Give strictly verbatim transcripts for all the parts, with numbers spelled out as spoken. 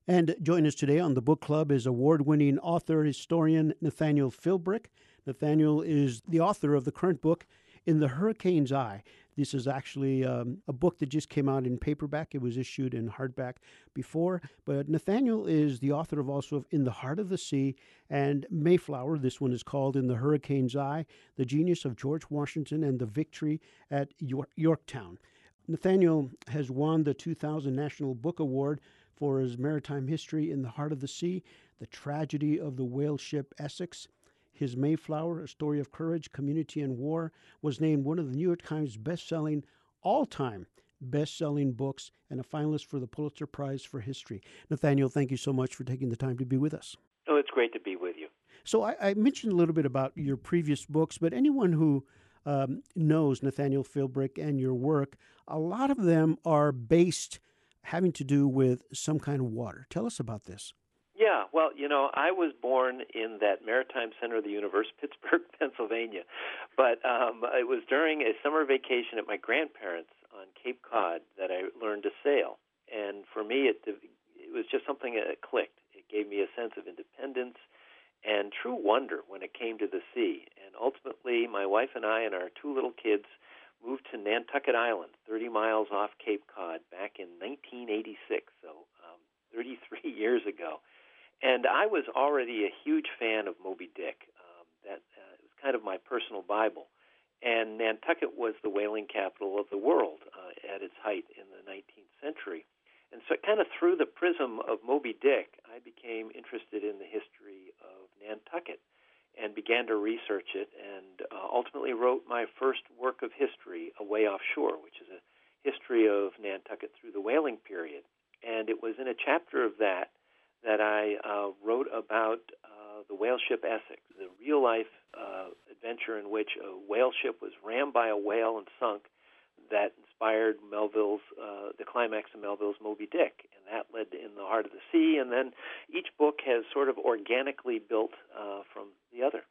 And join us today on the book club is award-winning author historian Nathaniel Philbrick. Nathaniel is the author of the current book, In the Hurricane's Eye. This is actually um, a book that just came out in paperback. It was issued in hardback before. But Nathaniel is the author of also of In the Heart of the Sea and Mayflower. This one is called In the Hurricane's Eye, The Genius of George Washington and the Victory at York- Yorktown. Nathaniel has won the two thousand National Book Award for his maritime history, In the Heart of the Sea, The Tragedy of the Whale Ship Essex. His Mayflower, A Story of Courage, Community, and War, was named one of the New York Times best-selling, all-time best-selling books and a finalist for the Pulitzer Prize for History. Nathaniel, thank you so much for taking the time to be with us. Oh, it's great to be with you. So I, I mentioned a little bit about your previous books, but anyone who um, knows Nathaniel Philbrick and your work, a lot of them are based having to do with some kind of water. Tell us about this. Yeah, well, you know, I was born in that maritime center of the universe, Pittsburgh, Pennsylvania. But um, it was during a summer vacation at my grandparents' on Cape Cod that I learned to sail. And for me, it, it was just something that clicked. It gave me a sense of independence and true wonder when it came to the sea. And ultimately, my wife and I and our two little kids moved to Nantucket Island, thirty miles off Cape Cod, back in nineteen eighty-six, so um, thirty-three years ago. And I was already a huge fan of Moby Dick. Um, that uh, it was kind of my personal Bible. And Nantucket was the whaling capital of the world uh, at its height in the nineteenth century. And so kind of through the prism of Moby Dick, I became interested in the history of Nantucket and began to research it, and uh, ultimately wrote my first work of history, Away Offshore, which is a history of Nantucket through the whaling period. And it was in a chapter of that that I uh, wrote about uh, the whale ship Essex, the real-life uh, adventure in which a whale ship was rammed by a whale and sunk that inspired Melville's, uh, the climax of Melville's Moby Dick. And that led to In the Heart of the Sea. And then each book has sort of organically built uh, from the other.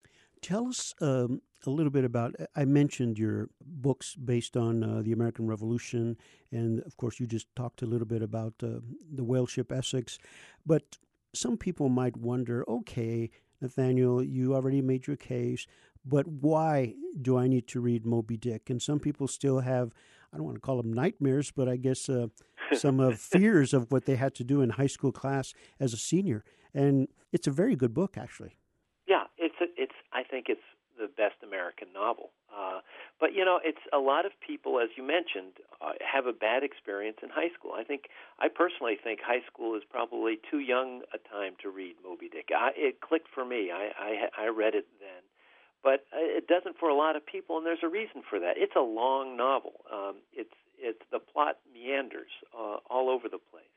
Tell us um, a little bit about, I mentioned your books based on uh, the American Revolution, and of course you just talked a little bit about uh, the whale ship Essex, but some people might wonder, okay, Nathaniel, you already made your case, but why do I need to read Moby Dick? And some people still have, I don't want to call them nightmares, but I guess uh, some of fears of what they had to do in high school class as a senior. And it's a very good book, actually. Yeah, it's a, it's. I think it's the best American novel. Uh, but you know, it's a lot of people, as you mentioned, uh, have a bad experience in high school. I think I personally think high school is probably too young a time to read Moby Dick. I, it clicked for me. I, I I read it then, but it doesn't for a lot of people, and there's a reason for that. It's a long novel. Um, it's it's the plot meanders uh, all over the place.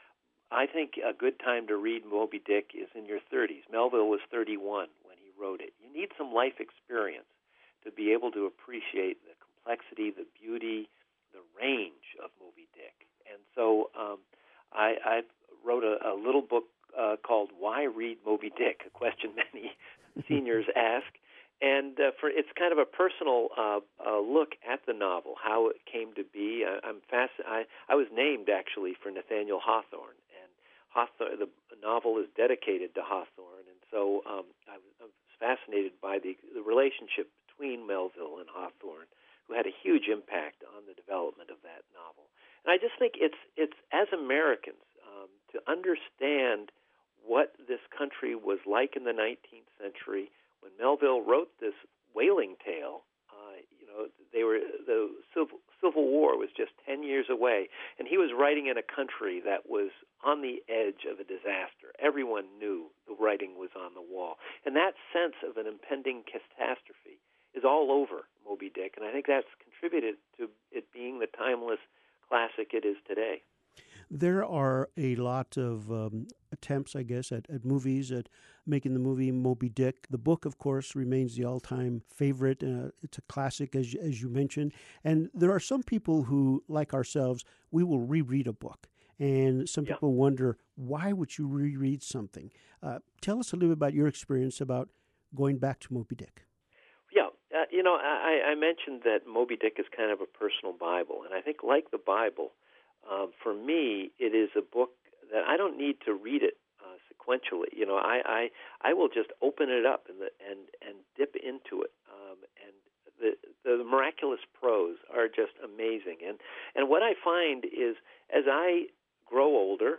I think a good time to read Moby Dick is in your thirties. Melville was thirty-one when he wrote it. You need some life experience to be able to appreciate the complexity, the beauty, the range of Moby Dick. And so um, I, I wrote a, a little book uh, called Why Read Moby Dick, a question many seniors ask. And uh, for it's kind of a personal uh, uh, look at the novel, how it came to be. I, I'm fasc- I, I was named, actually, for Nathaniel Hawthorne. And Hawthorne, the novel is dedicated to Hawthorne. And so um, I, was, I was fascinated by the, the relationship between Melville and Hawthorne, who had a huge impact on the development of that novel. And I just think it's, it's as Americans, um, to understand what this country was like in the nineteenth century. When Melville wrote this whaling tale, uh, you know, they were the Civil, Civil War was just ten years away, and he was writing in a country that was on the edge of a disaster. Everyone knew the writing was on the wall, and that sense of an impending catastrophe is all over Moby Dick, and I think that's contributed to it being the timeless classic it is today. There are a lot of um, attempts, I guess, at, at movies, at making the movie Moby Dick. The book, of course, remains the all-time favorite. Uh, it's a classic, as, as you mentioned. And there are some people who, like ourselves, we will reread a book. And some Yeah. people wonder, why would you reread something? Uh, tell us a little bit about your experience about going back to Moby Dick. Yeah, uh, you know, I, I mentioned that Moby Dick is kind of a personal Bible. And I think, like the Bible, Um, for me, it is a book that I don't need to read it uh, sequentially. You know, I, I I will just open it up and the, and and dip into it. Um, and the the miraculous prose are just amazing. And and what I find is as I grow older,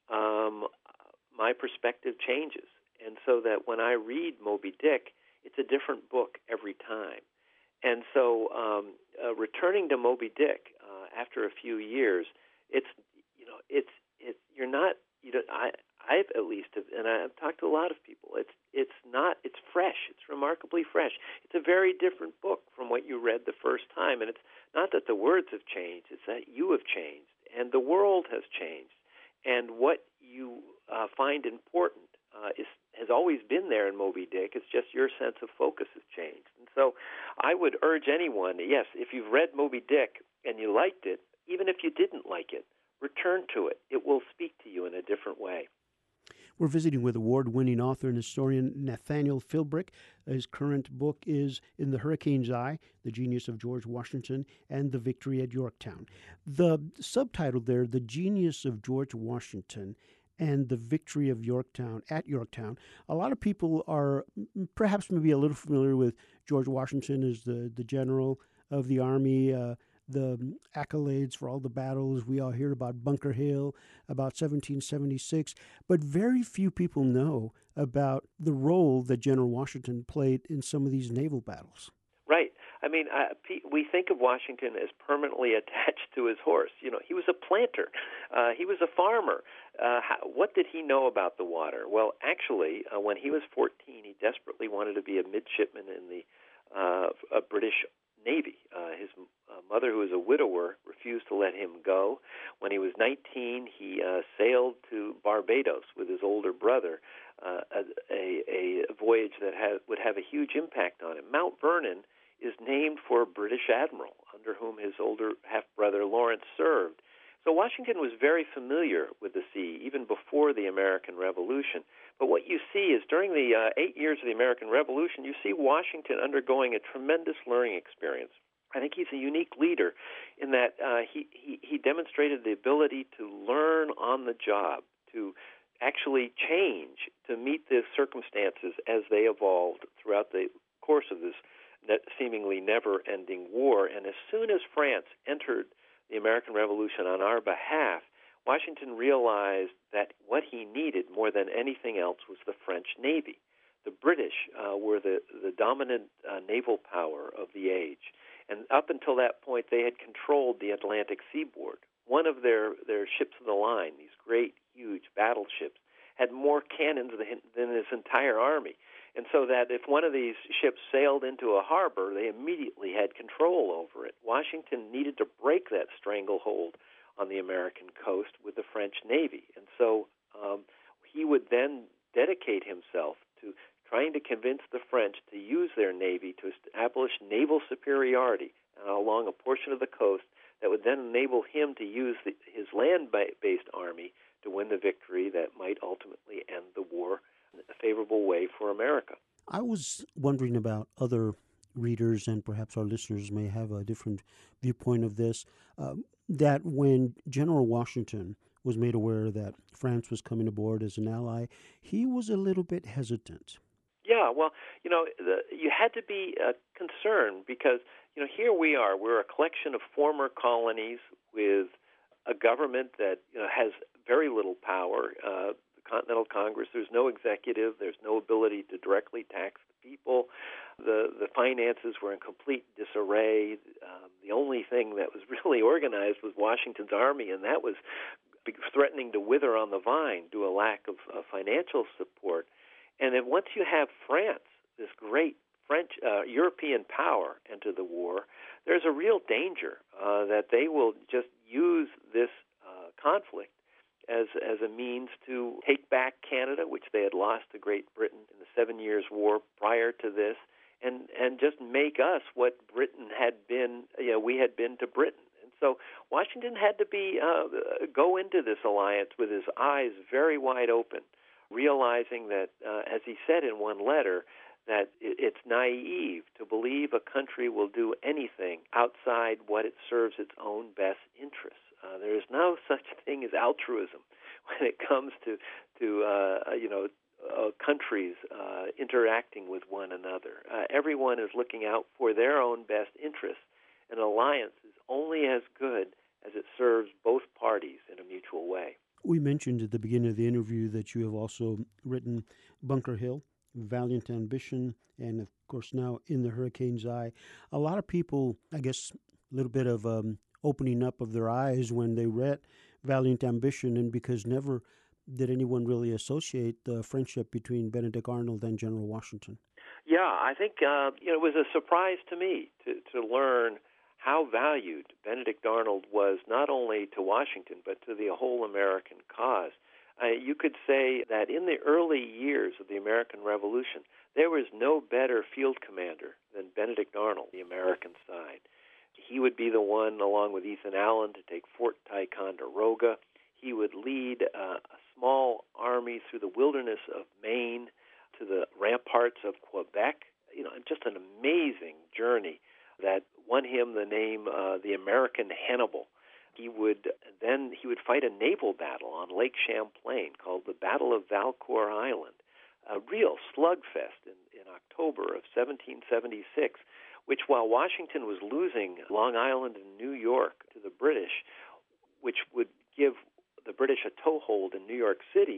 um, my perspective changes, and so that when I read Moby Dick, it's a different book every time. And so, um, uh, returning to Moby Dick uh, after a few years, it's you know, it's it's you're not you know I I've at least have, and I've talked to a lot of people. It's it's not it's fresh. It's remarkably fresh. It's a very different book from what you read the first time, and it's not that the words have changed. It's that you have changed, and the world has changed, and what you uh, find important uh, is has always been there in Moby Dick. It's just your sense of focus has changed. And so I would urge anyone, yes, if you've read Moby Dick and you liked it, even if you didn't like it, return to it. It will speak to you in a different way. We're visiting with award-winning author and historian Nathaniel Philbrick. His current book is In the Hurricane's Eye, The Genius of George Washington and the Victory at Yorktown. The subtitle there, The Genius of George Washington and the Victory of Yorktown, at Yorktown. A lot of people are perhaps maybe a little familiar with George Washington as the, the general of the Army, uh, the accolades for all the battles. We all hear about Bunker Hill, about seventeen seventy-six, but very few people know about the role that General Washington played in some of these naval battles. Right. I mean, uh, we think of Washington as permanently attached to his horse. You know, he was a planter. Uh, he was a farmer. Uh, how, what did he know about the water? Well, actually, uh, when he was fourteen, he desperately wanted to be a midshipman in the uh, a British Navy. Uh, his uh, mother, who was a widower, refused to let him go. When he was nineteen, he uh, sailed to Barbados with his older brother, uh, a, a, a voyage that had, would have a huge impact on him. Mount Vernon is named for a British admiral under whom his older half-brother Lawrence served. So Washington was very familiar with the sea even before the American Revolution. But what you see is during the uh, eight years of the American Revolution, you see Washington undergoing a tremendous learning experience. I think he's a unique leader in that uh, he, he, he demonstrated the ability to learn on the job, to actually change to meet the circumstances as they evolved throughout the course of this seemingly never-ending war. And as soon as France entered the American Revolution on our behalf, Washington realized that what he needed more than anything else was the French Navy. The British uh, were the, the dominant uh, naval power of the age. And up until that point, they had controlled the Atlantic seaboard. One of their, their ships of the line, these great, huge battleships, had more cannons than, than his entire army. And so that if one of these ships sailed into a harbor, they immediately had control over it. Washington needed to break that stranglehold on the American coast with the French Navy. And so um, he would then dedicate himself to trying to convince the French to use their navy to establish naval superiority uh, along a portion of the coast that would then enable him to use the, his land-based army to win the victory that might ultimately end the war in a favorable way for America. I was wondering about other readers, and perhaps our listeners may have a different viewpoint of this, uh, that when General Washington was made aware that France was coming aboard as an ally, he was a little bit hesitant. Yeah, well, you know, the, you had to be uh, concerned because, you know, here we are. We're a collection of former colonies with a government that, you know, has very little power. Uh, the Continental Congress, there's no executive. There's no ability to directly tax the people. The the finances were in complete disarray. Um, the only thing that was really organized was Washington's army, and that was threatening to wither on the vine due to a lack of uh, financial support. And then once you have France, this great French uh, European power, enter the war, there's a real danger uh, that they will just use this uh, conflict as as a means to take back Canada, which they had lost to Great Britain in the Seven Years' War prior to this, and and just make us what Britain had been, you know, we had been to Britain. And so Washington had to be uh, go into this alliance with his eyes very wide open, realizing that, uh, as he said in one letter, that it's naive to believe a country will do anything outside what it serves its own best interests. Uh, there is no such thing as altruism when it comes to to uh, you know uh, countries uh, interacting with one another. Uh, everyone is looking out for their own best interests. An alliance is only as good as it serves both parties in a mutual way. We mentioned at the beginning of the interview that you have also written Bunker Hill, Valiant Ambition, and of course now In the Hurricane's Eye. A lot of people, I guess, a little bit of um, opening up of their eyes when they read Valiant Ambition, and because never did anyone really associate the friendship between Benedict Arnold and General Washington. Yeah, I think uh, you know, it was a surprise to me to, to learn how valued Benedict Arnold was not only to Washington but to the whole American cause. Uh, you could say that in the early years of the American Revolution, there was no better field commander than Benedict Arnold, the American side. He would be the one, along with Ethan Allen, to take Fort Ticonderoga. He would lead uh, a small army through the wilderness of Maine to the ramparts of Quebec. You know, just an amazing journey that won him the name uh, the American Hannibal. He would then he would fight a naval battle on Lake Champlain called the Battle of Valcour Island, a real slugfest in, in October of seventeen seventy-six, which, while Washington was losing Long Island and New York to the British, which would give the British a toehold in New York City,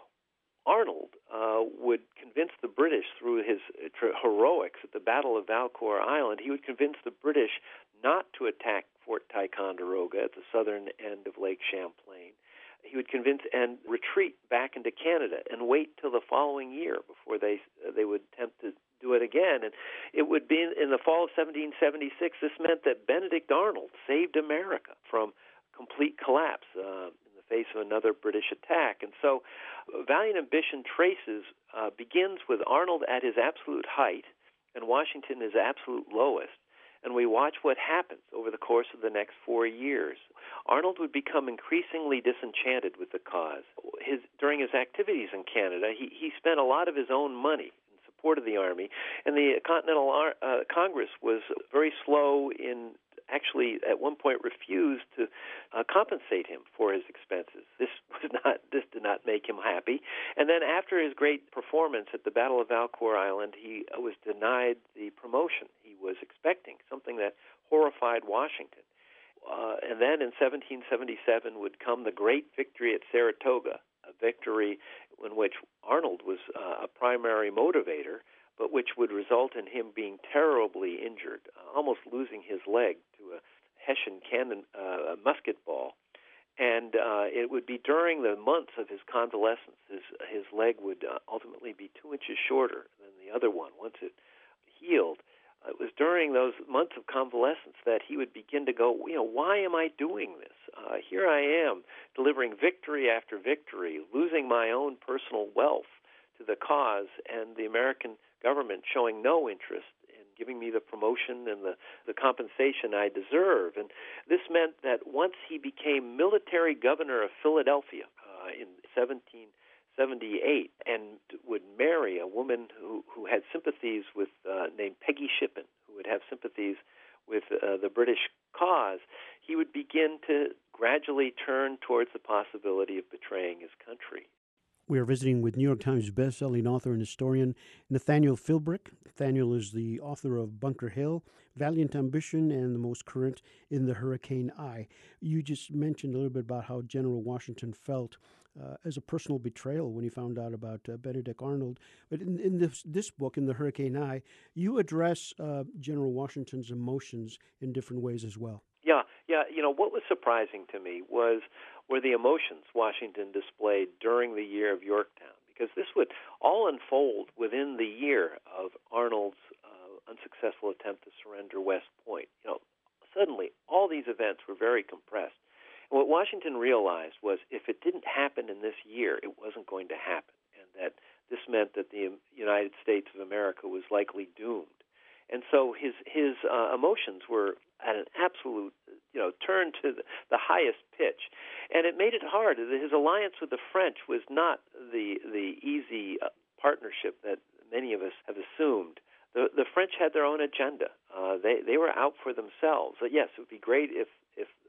Arnold uh, would convince the British through his uh, heroics at the Battle of Valcour Island. He would convince the British not to attack Fort Ticonderoga at the southern end of Lake Champlain. He would convince and retreat back into Canada and wait till the following year before they uh, they would attempt to do it again. And it would be in, in the fall of seventeen seventy-six. This meant that Benedict Arnold saved America from complete collapse uh, in the face of another British attack. And so uh, Valiant Ambition traces, uh, begins with Arnold at his absolute height and Washington his absolute lowest. And we watch what happens over the course of the next four years. Arnold would become increasingly disenchanted with the cause. His, during his activities in Canada, he, he spent a lot of his own money in support of the Army, and the Continental Ar- uh, Congress was very slow in actually at one point refused to uh, compensate him for his expenses. This was not this did not make him happy. And then after his great performance at the Battle of Valcour Island, he was denied the promotion he was expecting, something that horrified Washington. Uh, and then in seventeen seventy-seven would come the great victory at Saratoga, a victory in which Arnold was uh, a primary motivator, but which would result in him being terribly injured, uh, almost losing his leg to a Hessian cannon, uh, a musket ball. And uh, it would be during the months of his convalescence, his, his leg would uh, ultimately be two inches shorter than the other one once it healed. Uh, it was during those months of convalescence that he would begin to go, you know, why am I doing this? Uh, here I am delivering victory after victory, losing my own personal wealth to the cause, and the American government showing no interest in giving me the promotion and the, the compensation I deserve. And this meant that once he became military governor of Philadelphia uh, in seventeen seventy-eight and would marry a woman who, who had sympathies with, uh, named Peggy Shippen, who would have sympathies with uh, the British cause, he would begin to gradually turn towards the possibility of betraying his country. We are visiting with New York Times bestselling author and historian Nathaniel Philbrick. Nathaniel is the author of Bunker Hill, Valiant Ambition, and the most current, In the Hurricane Eye. You just mentioned a little bit about how General Washington felt uh, as a personal betrayal when he found out about uh, Benedict Arnold. But in, in this, this book, In the Hurricane Eye, you address uh, General Washington's emotions in different ways as well. Yeah, yeah. You know, what was surprising to me was were the emotions Washington displayed during the year of Yorktown, because this would all unfold within the year of Arnold's uh, unsuccessful attempt to surrender West Point. You know, suddenly all these events were very compressed. And what Washington realized was if it didn't happen in this year, it wasn't going to happen, and that this meant that the United States of America was likely doomed. And so his his uh, emotions were at an absolute, you know, turn to the, the highest pitch, and it made it hard. His alliance with the French was not the the easy uh, partnership that many of us have assumed. The the French had their own agenda. Uh, they they were out for themselves. Uh, yes, it would be great if if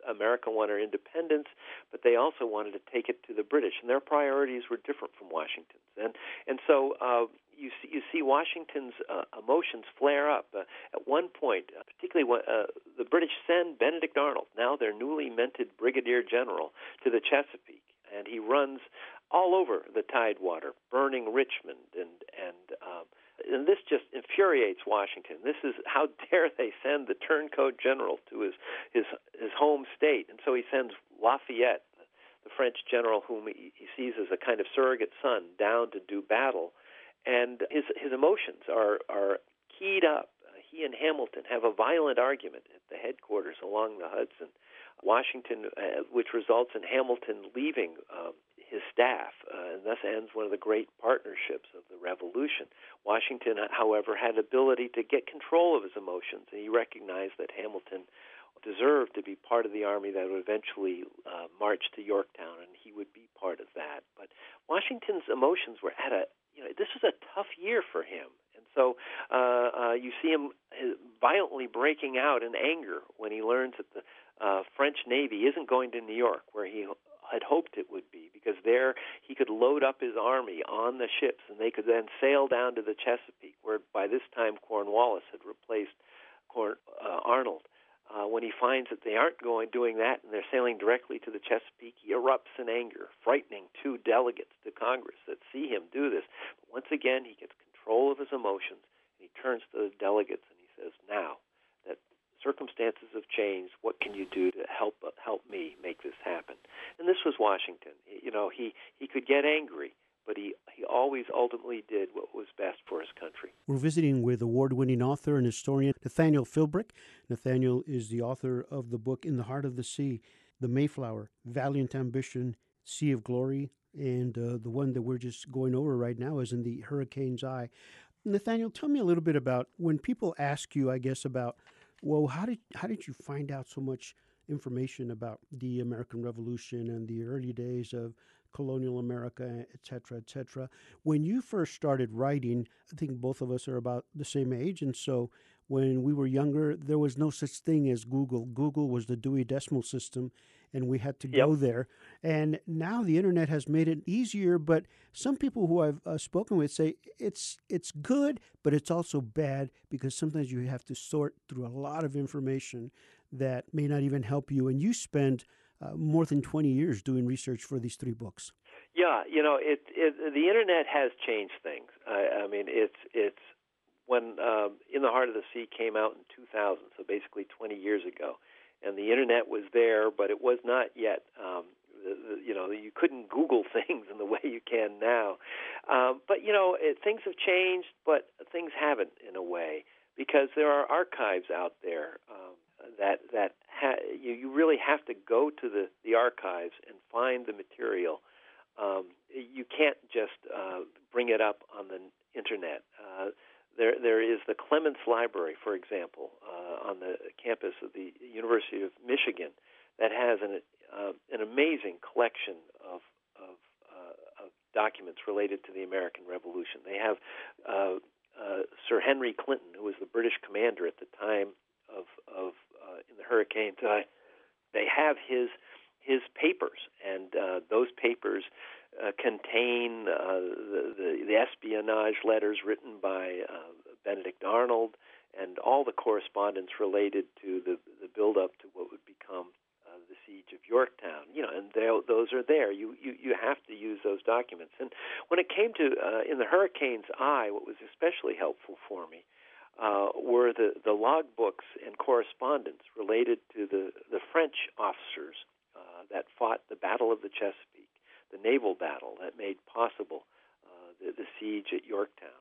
America wanted independence, but they also wanted to take it to the British, and their priorities were different from Washington's. And and so uh, you see you see Washington's uh, emotions flare up. Uh, at one point, uh, particularly when uh, the British send Benedict Arnold, now their newly minted brigadier general, to the Chesapeake, and he runs all over the Tidewater, burning Richmond, and and um, and this just infuriates Washington. This is, how dare they send the turncoat general to his his his home state? And so he sends Lafayette, the French general whom he, he sees as a kind of surrogate son, down to do battle. And his his emotions are are keyed up. Uh, he and Hamilton have a violent argument at the headquarters along the Hudson. Washington, uh, which results in Hamilton leaving um, his staff, uh, and thus ends one of the great partnerships of the Revolution. Washington, however, had ability to get control of his emotions, and he recognized that Hamilton deserved to be part of the army that would eventually uh, march to Yorktown, and he would be part of that. But Washington's emotions were at a, you know, this was a tough year for him. And so uh, uh, you see him violently breaking out in anger when he learns that the uh, French Navy isn't going to New York, where he had hoped it would be, because there he could load up his army on the ships, and they could then sail down to the Chesapeake, where by this time Cornwallis had replaced Corn, uh, Arnold. Uh, when he finds that they aren't going doing that and they're sailing directly to the Chesapeake, he erupts in anger, frightening two delegates to Congress that see him do this. But once again, he gets control of his emotions, and he turns to the delegates and he says, now that circumstances have changed, what can you do to help uh, help me make this happen? And this was Washington. You know, he, he could get angry, but he, he always ultimately did what was best for his country. We're visiting with award-winning author and historian Nathaniel Philbrick. Nathaniel is the author of the book In the Heart of the Sea, The Mayflower, Valiant Ambition, Sea of Glory, and uh, the one that we're just going over right now is In the Hurricane's Eye. Nathaniel, tell me a little bit about when people ask you, I guess, about, well, how did how did you find out so much information about the American Revolution and the early days of colonial America, et cetera, et cetera. When you first started writing, I think both of us are about the same age, and so when we were younger, there was no such thing as Google. Google was the Dewey Decimal System, and we had to Yep. go there. And now the internet has made it easier, but some people who I've uh, spoken with say it's it's good, but it's also bad because sometimes you have to sort through a lot of information that may not even help you. And you spend uh, more than twenty years doing research for these three books. Yeah, you know, it, it the internet has changed things. I, I mean, it's it's when um, In the Heart of the Sea came out in two thousand, so basically twenty years ago, and the internet was there, but it was not yet. Um, the, the, you know, you couldn't Google things in the way you can now. Um, but you know, it, things have changed, but things haven't in a way, because there are archives out there um, that that ha- you, you really have to go to the, the archives and find the material. Um, you can't just uh, bring it up on the internet. Uh, there, there is the Clements Library, for example, uh, on the campus of the University of Michigan, that has an uh, an amazing collection of of, uh, of documents related to the American Revolution. They have uh, uh, Sir Henry Clinton, who was the British commander at the time of of uh, in the Hurricane's Eye. They have his his papers, and uh, those papers uh, contain uh, the, the, the espionage letters written by uh, Benedict Arnold and all the correspondence related to the, the build-up to what would become uh, the siege of Yorktown. You know, and those are there. You, you you have to use those documents. And when it came to uh, In the Hurricane's Eye, what was especially helpful for me uh, were the, the logbooks and correspondence related to the, the French officers Uh, that fought the Battle of the Chesapeake, the naval battle that made possible uh, the, the siege at Yorktown.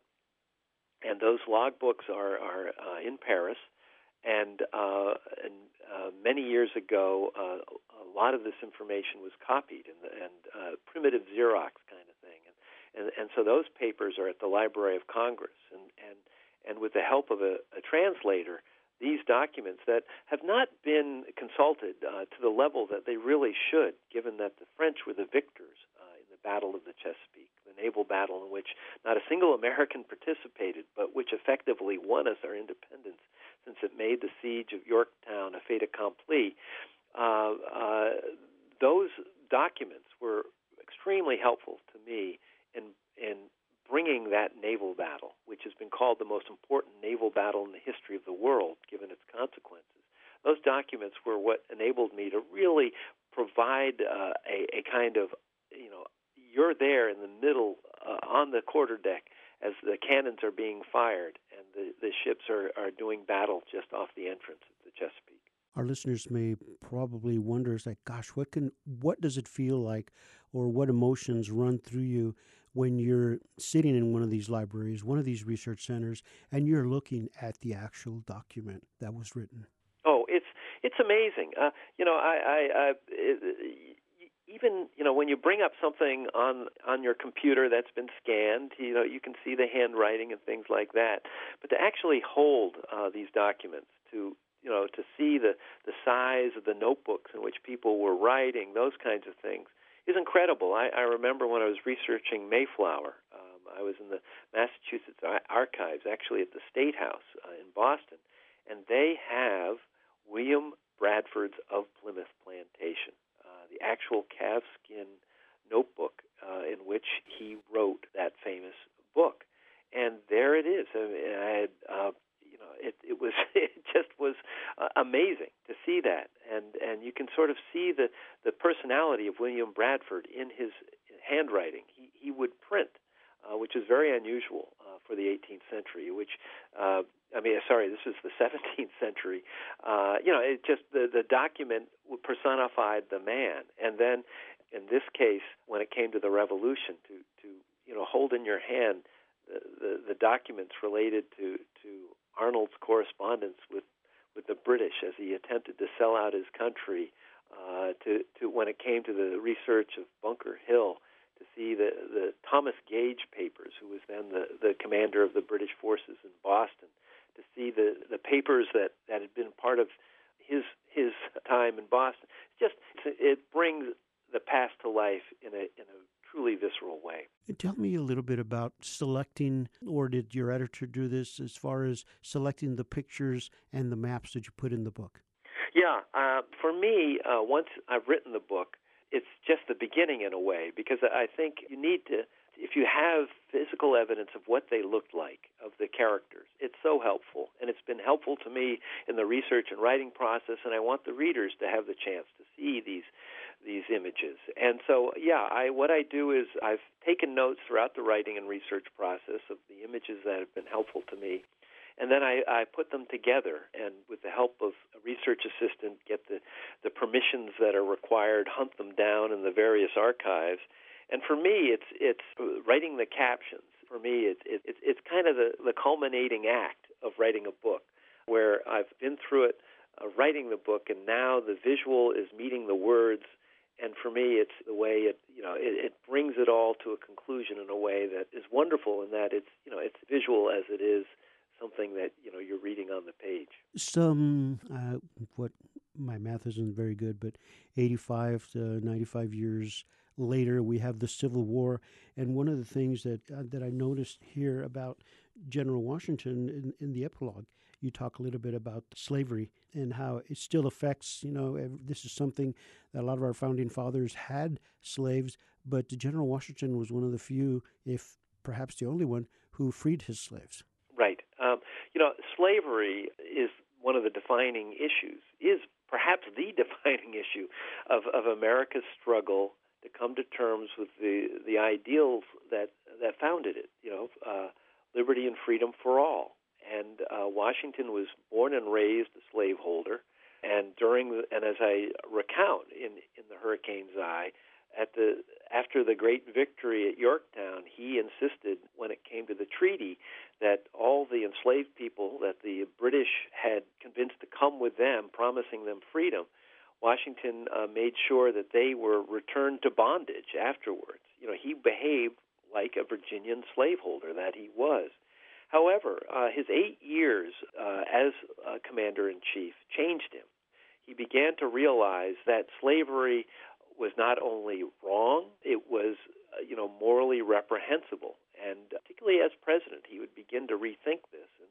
And those logbooks are, are uh, in Paris, and, uh, and uh, many years ago, uh, a lot of this information was copied, and, and uh, primitive Xerox kind of thing. And, and, and so those papers are at the Library of Congress, and, and, and with the help of a, a translator, these documents that have not been consulted uh, to the level that they really should, given that the French were the victors uh, in the Battle of the Chesapeake, the naval battle in which not a single American participated, but which effectively won us our independence, since it made the siege of Yorktown a fait accompli. uh, uh, those documents were extremely helpful to me in in bringing that naval battle, which has been called the most important naval battle in the history of the world, given its consequences. Those documents were what enabled me to really provide uh, a, a kind of, you know, you're there in the middle uh, on the quarterdeck as the cannons are being fired and the, the ships are, are doing battle just off the entrance of the Chesapeake. Our listeners may probably wonder, it's like, gosh, what can, what does it feel like, or what emotions run through you when you're sitting in one of these libraries, one of these research centers, and you're looking at the actual document that was written? Oh, it's it's amazing. Uh, you know, I, I, I it, even you know when you bring up something on on your computer that's been scanned, you know, you can see the handwriting and things like that. But to actually hold uh, these documents, to you know, to see the, the size of the notebooks in which people were writing, those kinds of things, is incredible. I, I remember when I was researching Mayflower, um, I was in the Massachusetts Archives, actually at the State House uh, in Boston, and they have William Bradford's Of Plymouth Plantation, uh, the actual calfskin notebook uh, in which he wrote that famous book. And there it is. I mean, I had, uh, you know, it, it was, it just was uh, amazing to see that, and and you can sort of see the, the personality of William Bradford in his handwriting. He he would print, uh, which is very unusual uh, for the eighteenth century. Which, uh, I mean, sorry, this was the seventeenth century. Uh, you know, it just the the document personified the man, and then in this case, when it came to the Revolution, to to you know hold in your hand the the, the documents related to to Arnold's correspondence with, with the British as he attempted to sell out his country, uh, to, to when it came to the research of Bunker Hill, to see the, the Thomas Gage papers, who was then the, the commander of the British forces in Boston, to see the, the papers that, that had been part of his his time in Boston. Just it brings the past to life in a in a truly visceral way. Tell me a little bit about selecting, or did your editor do this, as far as selecting the pictures and the maps that you put in the book? Yeah, uh, for me, uh, once I've written the book, it's just the beginning in a way, because I think you need to, if you have physical evidence of what they looked like, of the characters, it's so helpful. And it's been helpful to me in the research and writing process, and I want the readers to have the chance to see these these images. And so, yeah, I what I do is I've taken notes throughout the writing and research process of the images that have been helpful to me. And then I, I put them together, and with the help of a research assistant, get the, the permissions that are required, hunt them down in the various archives. And for me, it's it's writing the captions. For me, it's it, it's it's kind of the, the culminating act of writing a book, where I've been through it, uh, writing the book, and now the visual is meeting the words. And for me, it's the way it, you know, it, it brings it all to a conclusion in a way that is wonderful, in that it's, you know, it's visual as it is something that, you know, you're reading on the page. Some, uh, what my math isn't very good, but eighty-five to ninety-five years later, we have the Civil War. And one of the things that uh, that I noticed here about General Washington in, in the epilogue, you talk a little bit about slavery and how it still affects, you know, this is something that a lot of our founding fathers had slaves, but General Washington was one of the few, if perhaps the only one, who freed his slaves. Right. Um, you know, slavery is one of the defining issues, is perhaps the defining issue of, of America's struggle to come to terms with the, the ideals that, that founded it, you know, uh, liberty and freedom for all. And uh, Washington was born and raised a slaveholder, and during the, and as I recount in, in the Hurricane's Eye, at the after the great victory at Yorktown, he insisted, when it came to the treaty, that all the enslaved people that the British had convinced to come with them, promising them freedom, Washington uh, made sure that they were returned to bondage afterwards. You know, he behaved like a Virginian slaveholder that he was. However, uh, his eight years uh, as uh, commander-in-chief changed him. He began to realize that slavery was not only wrong, it was, uh, you know, morally reprehensible. And particularly as president, he would begin to rethink this. And,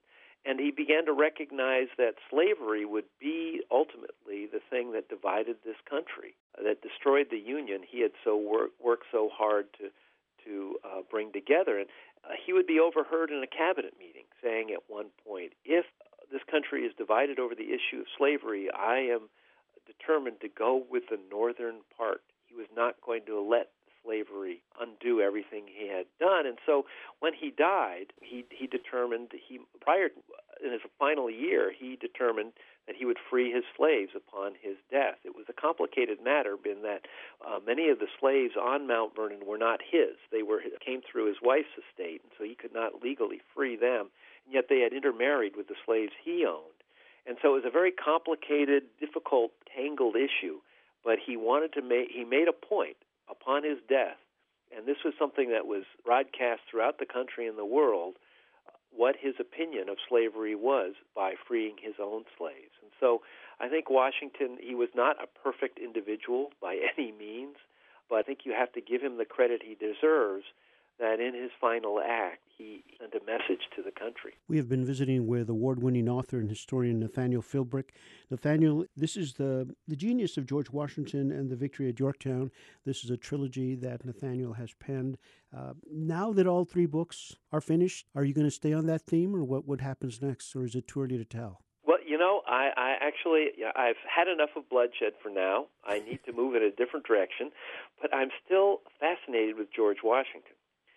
And he began to recognize that slavery would be ultimately the thing that divided this country, that destroyed the Union he had so work, worked so hard to to uh, bring together. And uh, he would be overheard in a cabinet meeting saying at one point, if this country is divided over the issue of slavery, I am determined to go with the northern part. He was not going to let slavery undo everything he had done. And so when he died, he he determined, he prior in his final year, he determined that he would free his slaves upon his death. It was a complicated matter, in that uh, many of the slaves on Mount Vernon were not his. They were came through his wife's estate, and so he could not legally free them, and yet they had intermarried with the slaves he owned. And so it was a very complicated, difficult, tangled issue, but he wanted to make, he made a point upon his death, and this was something that was broadcast throughout the country and the world, what his opinion of slavery was by freeing his own slaves. And so I think Washington, he was not a perfect individual by any means, but I think you have to give him the credit he deserves that in his final act, he sent a message to the country. We have been visiting with award-winning author and historian Nathaniel Philbrick. Nathaniel, this is the, the Genius of George Washington and the Victory at Yorktown. This is a trilogy that Nathaniel has penned. Uh, now that all three books are finished, are you going to stay on that theme, or what, what happens next, or is it too early to tell? Well, you know, I, I actually, I've had enough of bloodshed for now. I need to move in a different direction, but I'm still fascinated with George Washington.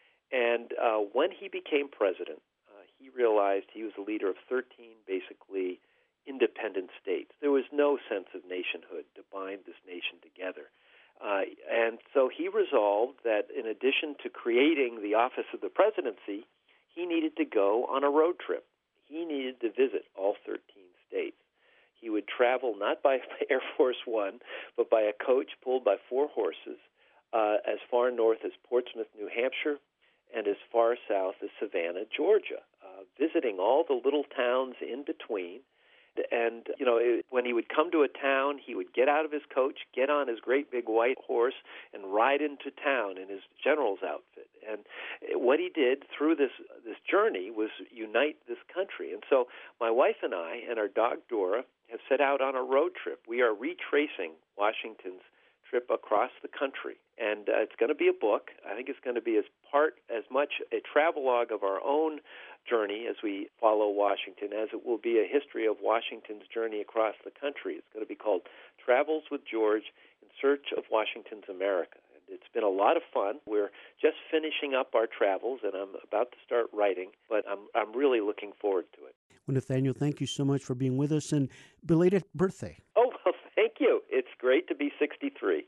And uh, when he became president, uh, he realized he was the leader of thirteen, basically, independent states. There was no sense of nationhood to bind this nation together. Uh, and so he resolved that in addition to creating the office of the presidency, he needed to go on a road trip. He needed to visit all thirteen states. He would travel not by Air Force One, but by a coach pulled by four horses uh, as far north as Portsmouth, New Hampshire, and as far south as Savannah, Georgia, uh, visiting all the little towns in between. And, you know, it, when he would come to a town, he would get out of his coach, get on his great big white horse, and ride into town in his general's outfit. And what he did through this this journey was unite this country. And so my wife and I and our dog Dora have set out on a road trip. We are retracing Washington's trip across the country. And uh, it's going to be a book. I think it's going to be as part, as much a travelogue of our own journey as we follow Washington, as it will be a history of Washington's journey across the country. It's going to be called Travels with George in Search of Washington's America. And it's been a lot of fun. We're just finishing up our travels, and I'm about to start writing, but I'm I'm really looking forward to it. Well, Nathaniel, thank you so much for being with us, and belated birthday. Oh, well, thank you. It's great to be sixty-three.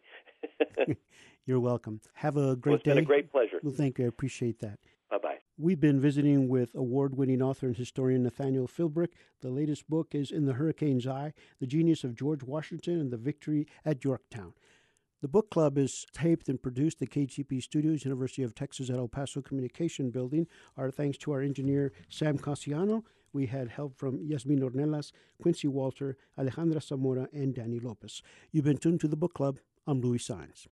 You're welcome. Have a great well, it's day. It's been a great pleasure. Well, thank you. I appreciate that. Bye-bye. We've been visiting with award-winning author and historian Nathaniel Philbrick. The latest book is In the Hurricane's Eye, The Genius of George Washington and the Victory at Yorktown. The book club is taped and produced at K G P Studios, University of Texas at El Paso Communication Building. Our thanks to our engineer, Sam Casiano. We had help from Yasmin Ornelas, Quincy Walter, Alejandra Zamora, and Danny Lopez. You've been tuned to the book club. I'm Louis Sines.